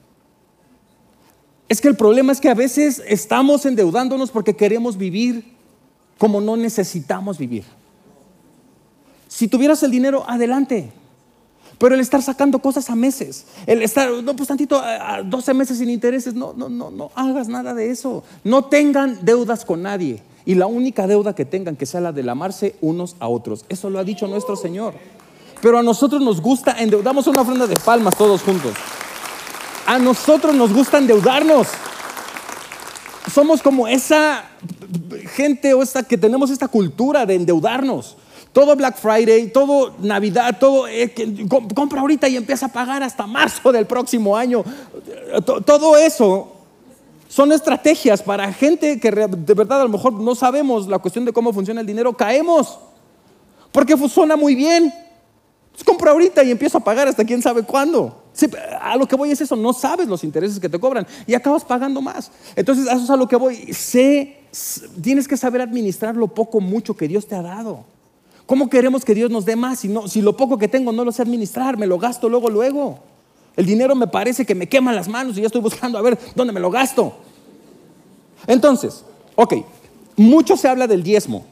Es que el problema es que a veces estamos endeudándonos porque queremos vivir como no necesitamos vivir. Si tuvieras el dinero, adelante. Pero el estar sacando cosas a meses, el estar, no, pues tantito, a 12 meses sin intereses, no hagas nada de eso. No tengan deudas con nadie. Y la única deuda que tengan que sea la del amarse unos a otros. Eso lo ha dicho nuestro Señor. Pero a nosotros nos gusta endeudamos una ofrenda de palmas todos juntos. A nosotros nos gusta endeudarnos. Somos como esa gente o esta que tenemos esta cultura de endeudarnos. Todo Black Friday, todo Navidad, todo compra ahorita y empieza a pagar hasta marzo del próximo año. Todo eso son estrategias para gente que de verdad a lo mejor no sabemos la cuestión de cómo funciona el dinero. Caemos porque suena muy bien. Compra ahorita y empiezo a pagar hasta quién sabe cuándo. Sí, a lo que voy es eso, no sabes los intereses que te cobran y acabas pagando más. Entonces, eso es a lo que voy. Tienes que saber administrar lo poco, mucho que Dios te ha dado. ¿Cómo queremos que Dios nos dé más si lo poco que tengo no lo sé administrar? Me lo gasto luego. El dinero me parece que me quema las manos y ya estoy buscando a ver dónde me lo gasto. Entonces, mucho se habla del diezmo.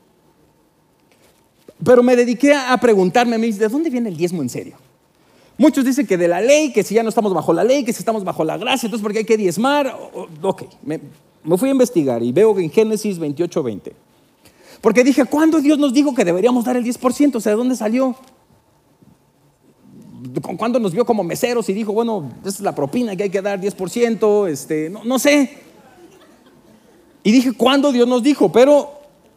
Pero me dediqué a preguntarme a mí, ¿de dónde viene el diezmo en serio? Muchos dicen que de la ley, que si ya no estamos bajo la ley, que si estamos bajo la gracia, entonces porque hay que diezmar. Me fui a investigar y veo que en Génesis 28:20. Porque dije, ¿cuándo Dios nos dijo que deberíamos dar el 10%? O sea, ¿de dónde salió? ¿Cuándo nos vio como meseros y dijo, bueno, esa es la propina que hay que dar 10%? No sé. Y dije, ¿cuándo Dios nos dijo? Pero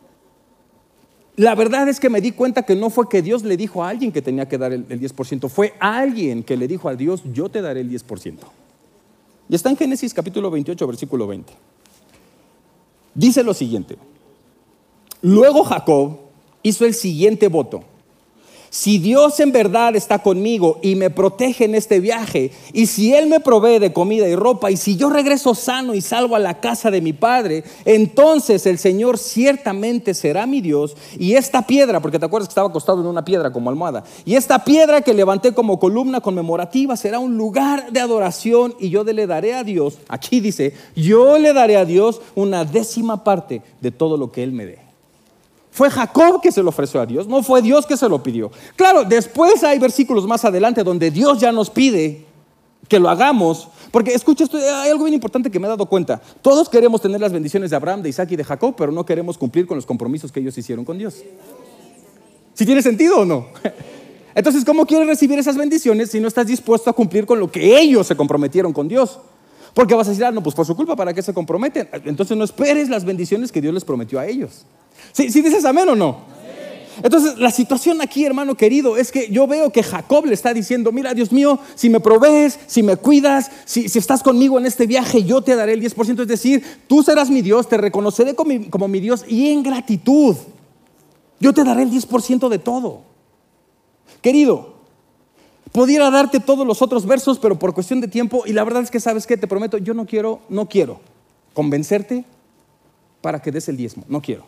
la verdad es que me di cuenta que no fue que Dios le dijo a alguien que tenía que dar el 10%. Fue alguien que le dijo a Dios, yo te daré el 10%. Y está en Génesis capítulo 28, versículo 20. Dice lo siguiente. Luego Jacob hizo el siguiente voto. Si Dios en verdad está conmigo y me protege en este viaje, y si Él me provee de comida y ropa, y si yo regreso sano y salgo a la casa de mi padre, entonces el Señor ciertamente será mi Dios, y esta piedra, porque te acuerdas que estaba acostado en una piedra como almohada, y esta piedra que levanté como columna conmemorativa será un lugar de adoración, y yo le daré a Dios, aquí dice, yo le daré a Dios 1/10 de todo lo que Él me dé. Fue Jacob que se lo ofreció a Dios, no fue Dios que se lo pidió. Claro, después hay versículos más adelante donde Dios ya nos pide que lo hagamos. Porque escucha, hay algo bien importante que me he dado cuenta. Todos queremos tener las bendiciones de Abraham, de Isaac y de Jacob, pero no queremos cumplir con los compromisos que ellos hicieron con Dios. ¿Sí tiene sentido o no? Entonces, ¿cómo quieres recibir esas bendiciones si no estás dispuesto a cumplir con lo que ellos se comprometieron con Dios? Porque vas a decir, no, pues por su culpa, ¿para qué se comprometen? Entonces no esperes las bendiciones que Dios les prometió a ellos. ¿Sí dices amén o no? Sí. Entonces la situación aquí, hermano querido, es que yo veo que Jacob le está diciendo, mira, Dios mío, si me provees, si me cuidas, si estás conmigo en este viaje, yo te daré el 10%. Es decir, tú serás mi Dios, te reconoceré como mi Dios, y en gratitud yo te daré el 10% de todo. Querido, pudiera darte todos los otros versos, pero por cuestión de tiempo, y la verdad es que, ¿sabes qué? Te prometo, yo no quiero convencerte para que des el diezmo, no quiero.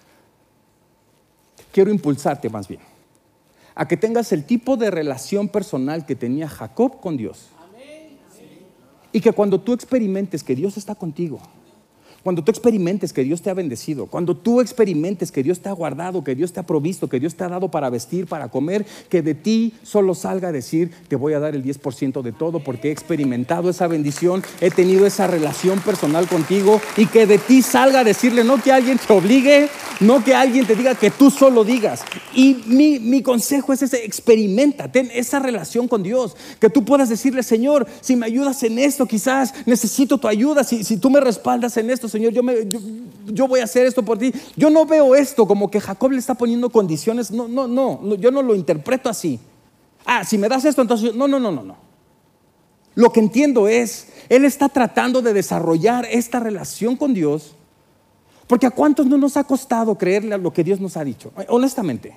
Quiero impulsarte más bien a que tengas el tipo de relación personal que tenía Jacob con Dios. Y que cuando tú experimentes que Dios está contigo, cuando tú experimentes que Dios te ha bendecido, cuando tú experimentes que Dios te ha guardado, que Dios te ha provisto, que Dios te ha dado para vestir, para comer, que de ti solo salga a decir, te voy a dar el 10% de todo porque he experimentado esa bendición, he tenido esa relación personal contigo, y que de ti salga a decirle, no que alguien te obligue, no que alguien te diga, que tú solo digas. Y mi consejo es ese: experimenta, ten esa relación con Dios, que tú puedas decirle, Señor, si me ayudas en esto, quizás necesito tu ayuda, si tú me respaldas en esto, Señor, yo voy a hacer esto por ti. Yo no veo esto como que Jacob le está poniendo condiciones. No, yo no lo interpreto así. Si me das esto, entonces no. Lo que entiendo es, él está tratando de desarrollar esta relación con Dios, porque ¿a cuántos no nos ha costado creerle a lo que Dios nos ha dicho? Honestamente.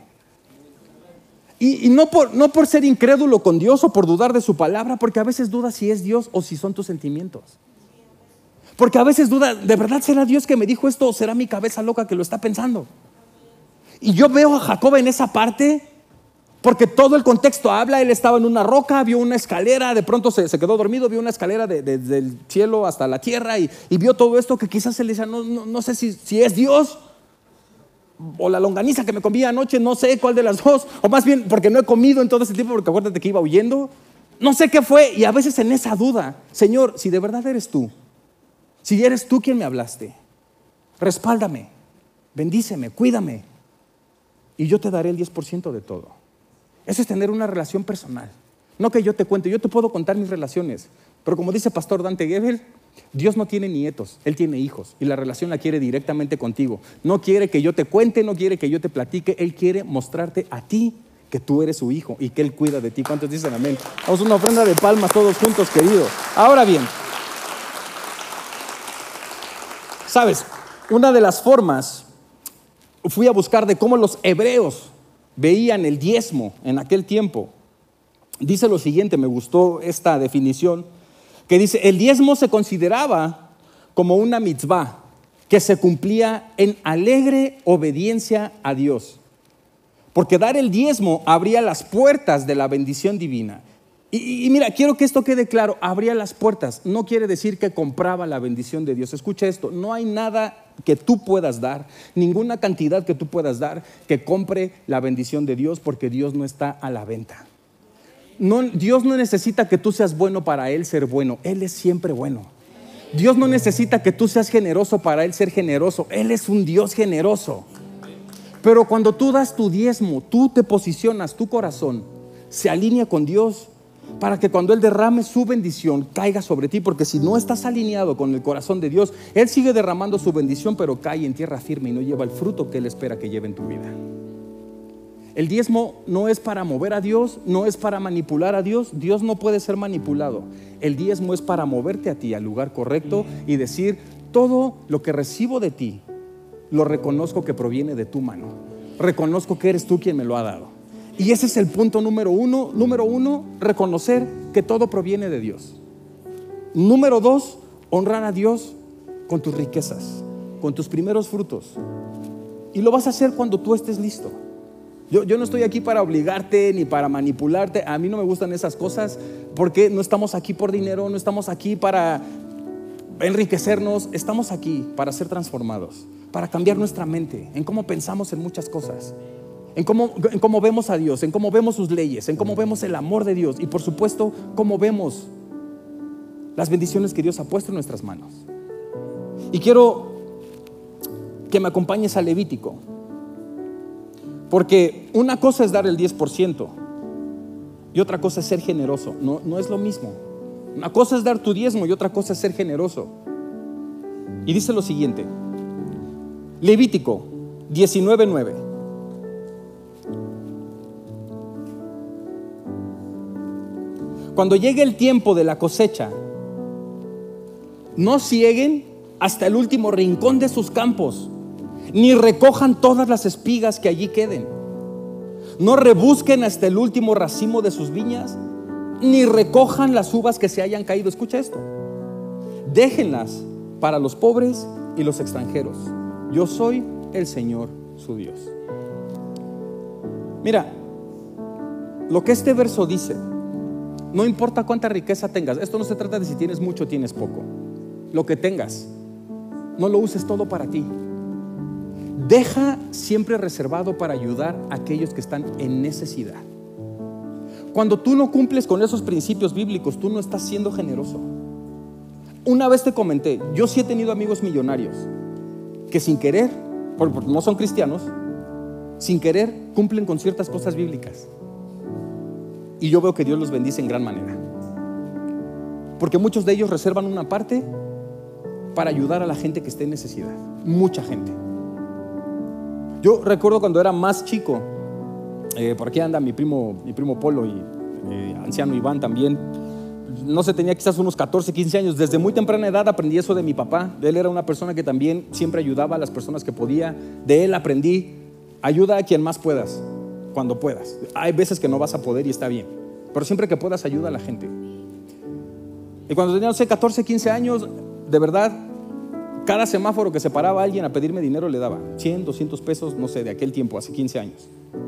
Y no por ser incrédulo con Dios o por dudar de su palabra, porque a veces dudas si es Dios o si son tus sentimientos. Porque a veces duda, ¿de verdad será Dios que me dijo esto o será mi cabeza loca que lo está pensando? Y yo veo a Jacob en esa parte, porque todo el contexto habla. Él estaba en una roca, vio una escalera, de pronto se quedó dormido, vio una escalera desde el cielo hasta la tierra y vio todo esto que quizás él decía, no sé si es Dios o la longaniza que me comí anoche, no sé cuál de las dos, o más bien porque no he comido en todo ese tiempo, porque acuérdate que iba huyendo. No sé qué fue, y a veces en esa duda, Señor, si de verdad eres tú, si eres tú quien me hablaste, respáldame, bendíceme, cuídame, y yo te daré el 10% de todo. Eso es tener una relación personal. No que yo te cuente, yo te puedo contar mis relaciones, pero como dice Pastor Dante Gebel, Dios no tiene nietos, Él tiene hijos, y la relación la quiere directamente contigo. No quiere que yo te cuente, no quiere que yo te platique, Él quiere mostrarte a ti que tú eres su hijo y que Él cuida de ti. ¿Cuántos dicen amén? Vamos a una ofrenda de palmas todos juntos, queridos. Ahora bien, ¿sabes? Una de las formas, fui a buscar de cómo los hebreos veían el diezmo en aquel tiempo. Dice lo siguiente, me gustó esta definición, que dice, el diezmo se consideraba como una mitzvah que se cumplía en alegre obediencia a Dios. Porque dar el diezmo abría las puertas de la bendición divina. Y mira, quiero que esto quede claro, abría las puertas, no quiere decir que compraba la bendición de Dios. Escucha esto, no hay nada que tú puedas dar, ninguna cantidad que tú puedas dar que compre la bendición de Dios, porque Dios no está a la venta. No, Dios no necesita que tú seas bueno para Él ser bueno, Él es siempre bueno. Dios no necesita que tú seas generoso para Él ser generoso, Él es un Dios generoso. Pero cuando tú das tu diezmo, tú te posicionas, tu corazón se alinea con Dios para que cuando Él derrame su bendición caiga sobre ti, porque si no estás alineado con el corazón de Dios, Él sigue derramando su bendición, pero cae en tierra firme y no lleva el fruto que Él espera que lleve en tu vida. El diezmo no es para mover a Dios, no es para manipular a Dios. Dios no puede ser manipulado. El diezmo es para moverte a ti al lugar correcto y decir, todo lo que recibo de ti lo reconozco que proviene de tu mano. Reconozco que eres tú quien me lo ha dado. Y ese es el punto número uno. Número uno, reconocer que todo proviene de Dios. Número dos, honrar a Dios con tus riquezas, con tus primeros frutos. Y lo vas a hacer cuando tú estés listo. Yo no estoy aquí para obligarte ni para manipularte. A mí no me gustan esas cosas, porque no estamos aquí por dinero, no estamos aquí para enriquecernos. Estamos aquí para ser transformados, para cambiar nuestra mente en cómo pensamos en muchas cosas, en cómo vemos a Dios, en cómo vemos sus leyes, en cómo vemos el amor de Dios y por supuesto cómo vemos las bendiciones que Dios ha puesto en nuestras manos. Y quiero que me acompañes a Levítico, porque una cosa es dar el 10% y otra cosa es ser generoso. No es lo mismo. Una cosa es dar tu diezmo y otra cosa es ser generoso. Y dice lo siguiente, Levítico 19:9. Cuando llegue el tiempo de la cosecha, no cieguen hasta el último rincón de sus campos, ni recojan todas las espigas que allí queden. No rebusquen hasta el último racimo de sus viñas, ni recojan las uvas que se hayan caído. Escucha esto: déjenlas para los pobres y los extranjeros. Yo soy el Señor su Dios. Mira, lo que este verso dice, no importa cuánta riqueza tengas. Esto no se trata de si tienes mucho o tienes poco. Lo que tengas, no lo uses todo para ti. Deja siempre reservado para ayudar a aquellos que están en necesidad. Cuando tú no cumples con esos principios bíblicos, tú no estás siendo generoso. Una vez te comenté, yo sí he tenido amigos millonarios que sin querer, porque no son cristianos, sin querer cumplen con ciertas cosas bíblicas. Y yo veo que Dios los bendice en gran manera, porque muchos de ellos reservan una parte para ayudar a la gente que esté en necesidad. Mucha gente. Yo recuerdo cuando era más chico, por aquí anda mi primo Polo y anciano Iván también. No sé, tenía quizás unos 14, 15 años. Desde muy temprana edad aprendí eso de mi papá. Él era una persona que también siempre ayudaba a las personas que podía. De él aprendí: ayuda a quien más puedas, cuando puedas. Hay veces que no vas a poder y está bien, pero siempre que puedas, ayuda a la gente. Y cuando tenía, no sé, 14, 15 años, de verdad Cada semáforo que se paraba a alguien a pedirme dinero le daba 100, 200 pesos, no sé, de aquel tiempo, hace 15 años.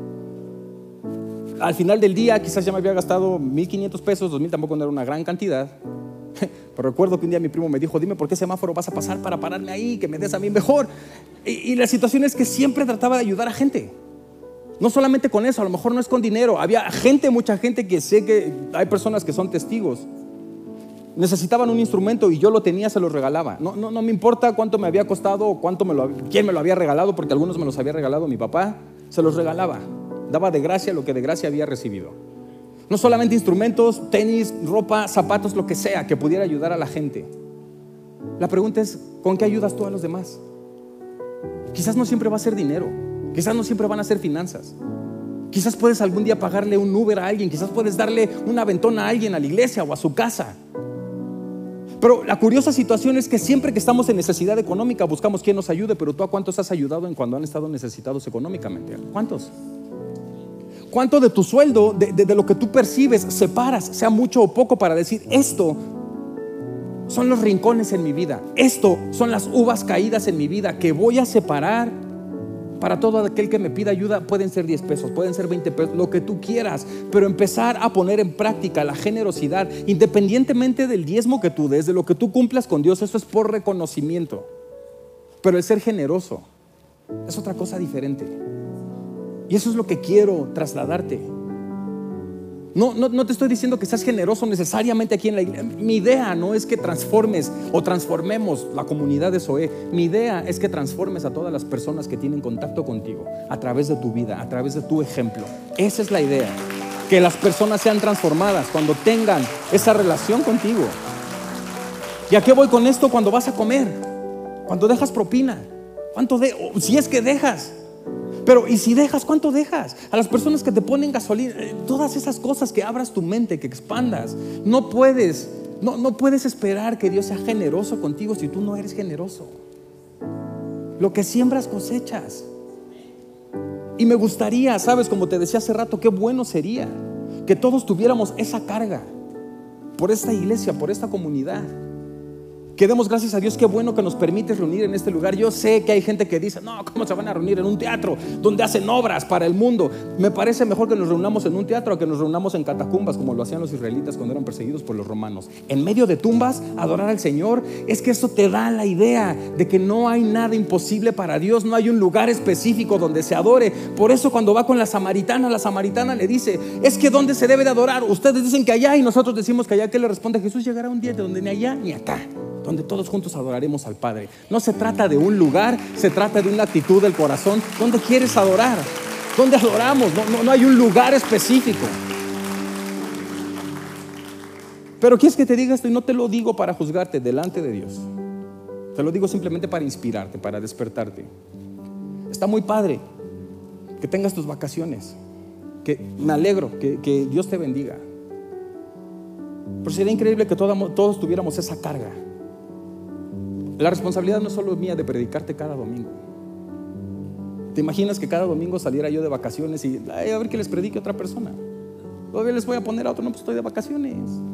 Al final del día quizás ya me había gastado 1,500 pesos, 2,000 tampoco no era una gran cantidad. Pero recuerdo que un día mi primo me dijo: dime por qué semáforo vas a pasar para pararme ahí, que me des a mí mejor. Y la situación es que siempre trataba de ayudar a gente. No solamente con eso, a lo mejor no es con dinero. Había gente, mucha gente, que sé que hay personas que son testigos. Necesitaban un instrumento y yo lo tenía, se los regalaba. No me importa cuánto me había costado o quién me lo había regalado, porque algunos me los había regalado mi papá. Se los regalaba. Daba de gracia lo que de gracia había recibido. No solamente instrumentos, tenis, ropa, zapatos, lo que sea que pudiera ayudar a la gente. La pregunta es: ¿con qué ayudas tú a los demás? Quizás no siempre va a ser dinero, quizás no siempre van a ser finanzas. Quizás puedes algún día pagarle un Uber a alguien, quizás puedes darle un aventón a alguien, a la iglesia o a su casa. Pero la curiosa situación es que siempre que estamos en necesidad económica buscamos quien nos ayude. Pero ¿tú a cuántos has ayudado en cuando han estado necesitados económicamente? ¿Cuántos? ¿Cuánto de tu sueldo, de lo que tú percibes, separas, sea mucho o poco, para decir: esto son los rincones en mi vida, esto son las uvas caídas en mi vida, que voy a separar para todo aquel que me pida ayuda? Pueden ser 10 pesos, pueden ser 20 pesos, lo que tú quieras, pero empezar a poner en práctica la generosidad, independientemente del diezmo que tú des, de lo que tú cumplas con Dios. Eso es por reconocimiento. Pero el ser generoso es otra cosa diferente. Y eso es lo que quiero trasladarte. No te estoy diciendo que seas generoso necesariamente aquí en la iglesia. Mi idea no es que transformes o transformemos la comunidad de SOE. Mi idea es que transformes a todas las personas que tienen contacto contigo a través de tu vida, a través de tu ejemplo. Esa es la idea. Que las personas sean transformadas cuando tengan esa relación contigo. ¿Y a qué voy con esto? Cuando vas a comer, cuando dejas propina, si es que dejas. Pero ¿y si dejas? ¿Cuánto dejas? A las personas que te ponen gasolina, todas esas cosas, que abras tu mente, que expandas. No puedes esperar que Dios sea generoso contigo si tú no eres generoso. Lo que siembras cosechas. Y me gustaría, sabes, como te decía hace rato, qué bueno sería que todos tuviéramos esa carga por esta iglesia, por esta comunidad. Que demos gracias a Dios. Qué bueno que nos permites reunir en este lugar. Yo sé que hay gente que dice: no, ¿cómo se van a reunir en un teatro donde hacen obras para el mundo? Me parece mejor que nos reunamos en un teatro a que nos reunamos en catacumbas, como lo hacían los israelitas cuando eran perseguidos por los romanos. En medio de tumbas, adorar al Señor. Es que eso te da la idea de que no hay nada imposible para Dios. No hay un lugar específico donde se adore. Por eso cuando va con la samaritana le dice: es que ¿dónde se debe de adorar? Ustedes dicen que allá y nosotros decimos que allá. ¿Qué le responde? Jesús: llegará un día de donde ni allá ni acá, donde todos juntos adoraremos al Padre. No se trata de un lugar, se trata de una actitud del corazón. ¿Dónde quieres adorar? ¿Dónde adoramos? No hay un lugar específico. Pero ¿quieres que te diga esto? Y no te lo digo para juzgarte delante de Dios. Te lo digo simplemente para inspirarte, para despertarte. Está muy padre que tengas tus vacaciones, que me alegro, que Dios te bendiga. Pero sería increíble que todos tuviéramos esa carga. La responsabilidad no es solo mía de predicarte cada domingo. ¿Te imaginas que cada domingo saliera yo de vacaciones y a ver que les predique a otra persona? Todavía les voy a poner a otro: no, pues estoy de vacaciones.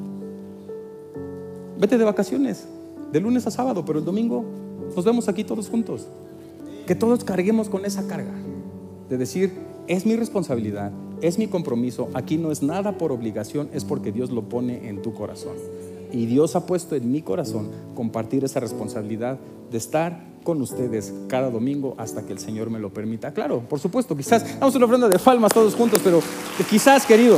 Vete de vacaciones de lunes a sábado, pero el domingo nos vemos aquí todos juntos. Que todos carguemos con esa carga de decir: es mi responsabilidad, es mi compromiso. Aquí no es nada por obligación, es porque Dios lo pone en tu corazón. Y Dios ha puesto en mi corazón compartir esa responsabilidad de estar con ustedes cada domingo hasta que el Señor me lo permita. Claro, por supuesto, quizás vamos a una ofrenda de palmas todos juntos, pero quizás, querido,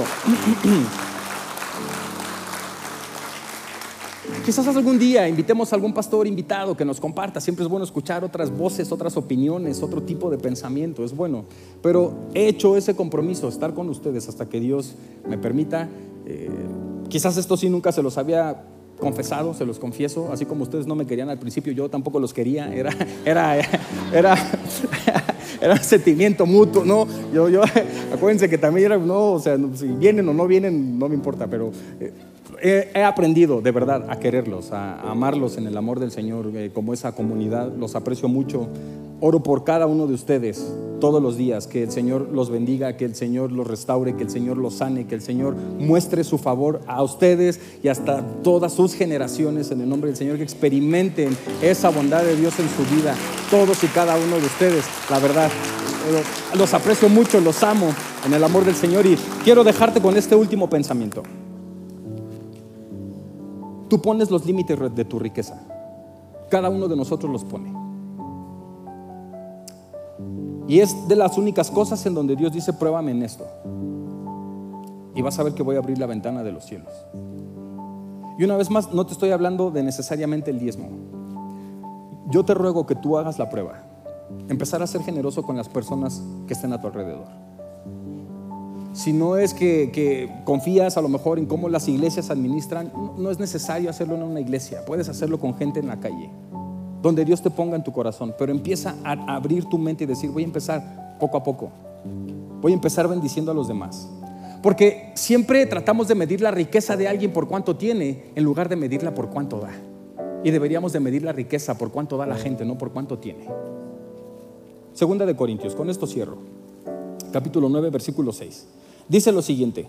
quizás algún día invitemos a algún pastor invitado que nos comparta. Siempre es bueno escuchar otras voces, otras opiniones, otro tipo de pensamiento. Es bueno, pero he hecho ese compromiso, estar con ustedes hasta que Dios me permita. Quizás esto sí nunca se los había confesado, se los confieso. Así como ustedes no me querían al principio, yo tampoco los quería. Era un sentimiento mutuo, ¿no? Yo acuérdense que también era, no, o sea, si vienen o no vienen, no me importa, pero he aprendido de verdad a quererlos, a amarlos en el amor del Señor, como esa comunidad. Los aprecio mucho. Oro por cada uno de ustedes todos los días. Que el Señor los bendiga, que el Señor los restaure, que el Señor los sane, que el Señor muestre su favor a ustedes y hasta todas sus generaciones en el nombre del Señor, que experimenten esa bondad de Dios en su vida, todos y cada uno de ustedes. La verdad, los aprecio mucho, los amo en el amor del Señor, y quiero dejarte con este último pensamiento. Tú pones los límites de tu riqueza. Cada uno de nosotros los pone. Y es de las únicas cosas en donde Dios dice: pruébame en esto y vas a ver que voy a abrir la ventana de los cielos. Y una vez más, no te estoy hablando de necesariamente el diezmo. Yo te ruego que tú hagas la prueba. Empezar a ser generoso con las personas que estén a tu alrededor. Si no es que confías a lo mejor en cómo las iglesias administran, no es necesario hacerlo en una iglesia. Puedes hacerlo con gente en la calle, donde Dios te ponga en tu corazón. Pero empieza a abrir tu mente y decir: voy a empezar poco a poco. Voy a empezar bendiciendo a los demás. Porque siempre tratamos de medir la riqueza de alguien por cuánto tiene, en lugar de medirla por cuánto da. Y deberíamos de medir la riqueza por cuánto da la gente, no por cuánto tiene. Segunda de Corintios, con esto cierro. Capítulo 9, versículo 6. Dice lo siguiente: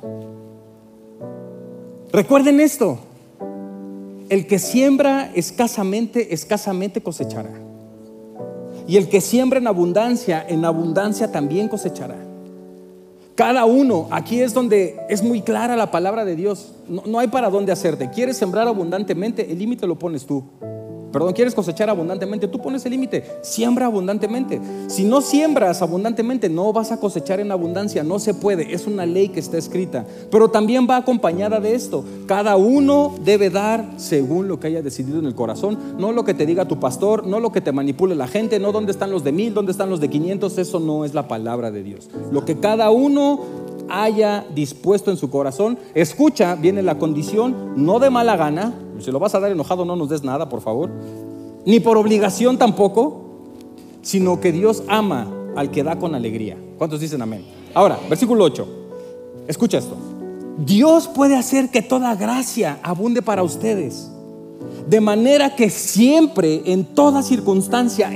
recuerden esto, el que siembra escasamente, escasamente cosechará. Y el que siembra en abundancia también cosechará. Cada uno, aquí es donde es muy clara la palabra de Dios. No hay para dónde hacerte. ¿Quieres sembrar abundantemente? El límite lo pones tú. ¿Quieres cosechar abundantemente? Tú pones el límite. Siembra abundantemente. Si no siembras abundantemente, no vas a cosechar en abundancia. No se puede. Es una ley que está escrita. Pero también va acompañada de esto: cada uno debe dar según lo que haya decidido en el corazón. No lo que te diga tu pastor, no lo que te manipule la gente, no dónde están los de 1000, dónde están los de 500. Eso no es la palabra de Dios. Lo que cada uno haya dispuesto en su corazón. Escucha, viene la condición: no de mala gana. Si lo vas a dar enojado, no nos des nada, por favor. Ni por obligación tampoco, sino que Dios ama al que da con alegría. ¿Cuántos dicen amén? Ahora, versículo 8. Escucha esto: Dios puede hacer que toda gracia abunde para ustedes, de manera que siempre, en toda circunstancia,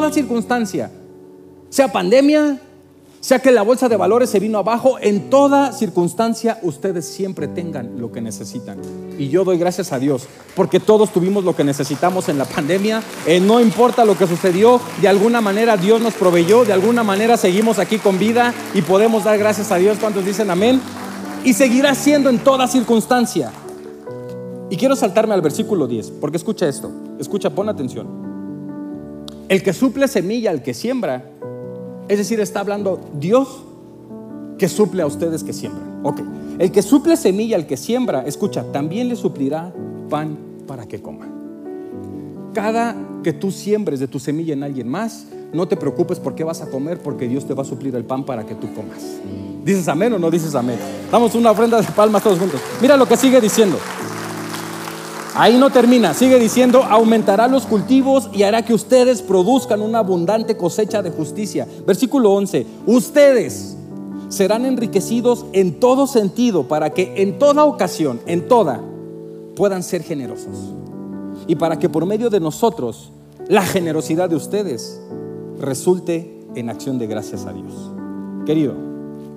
sea pandemia, sea que la bolsa de valores se vino abajo, en toda circunstancia ustedes siempre tengan lo que necesitan. Y yo doy gracias a Dios porque todos tuvimos lo que necesitamos en la pandemia. No importa lo que sucedió, de alguna manera Dios nos proveyó, de alguna manera seguimos aquí con vida y podemos dar gracias a Dios. ¿Cuántos dicen amén? Y seguirá siendo en toda circunstancia. Y quiero saltarme al versículo 10, porque escucha esto, pon atención. El que suple semilla al que siembra, es decir, está hablando Dios que suple a ustedes que siembran. Ok, el que suple semilla al que siembra, escucha, también le suplirá pan para que coma. Cada que tú siembres de tu semilla en alguien más, no te preocupes por qué vas a comer, porque Dios te va a suplir el pan para que tú comas. ¿Dices amén o no dices amén? Damos una ofrenda de palmas todos juntos. Mira lo que sigue diciendo. Ahí no termina, sigue diciendo: aumentará los cultivos y hará que ustedes produzcan una abundante cosecha de justicia. Versículo 11: ustedes serán enriquecidos en todo sentido, para que en toda ocasión, puedan ser generosos, y para que por medio de nosotros la generosidad de ustedes resulte en acción de gracias a Dios. Querido,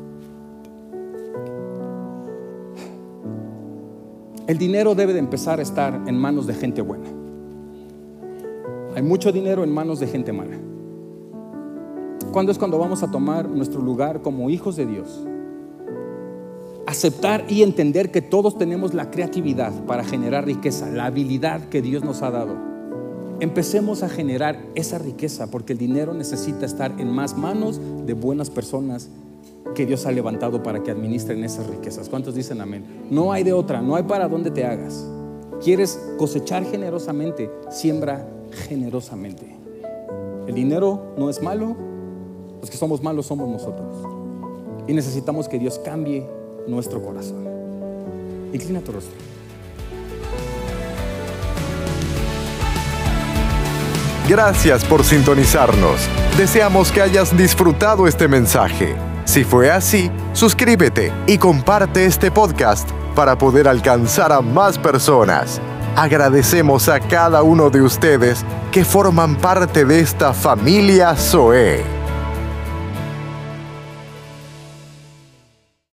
el dinero debe de empezar a estar en manos de gente buena. Hay mucho dinero en manos de gente mala. ¿Cuándo es cuando vamos a tomar nuestro lugar como hijos de Dios? Aceptar y entender que todos tenemos la creatividad para generar riqueza, la habilidad que Dios nos ha dado. Empecemos a generar esa riqueza, porque el dinero necesita estar en más manos de buenas personas que Dios ha levantado para que administren esas riquezas. ¿Cuántos dicen amén? No hay de otra, no hay para dónde te hagas. ¿Quieres cosechar generosamente? Siembra generosamente. El dinero no es malo, los que somos malos somos nosotros. Y necesitamos que Dios cambie nuestro corazón. Inclina tu rostro. Gracias por sintonizarnos. Deseamos que hayas disfrutado este mensaje. Si fue así, suscríbete y comparte este podcast para poder alcanzar a más personas. Agradecemos a cada uno de ustedes que forman parte de esta familia Zoe.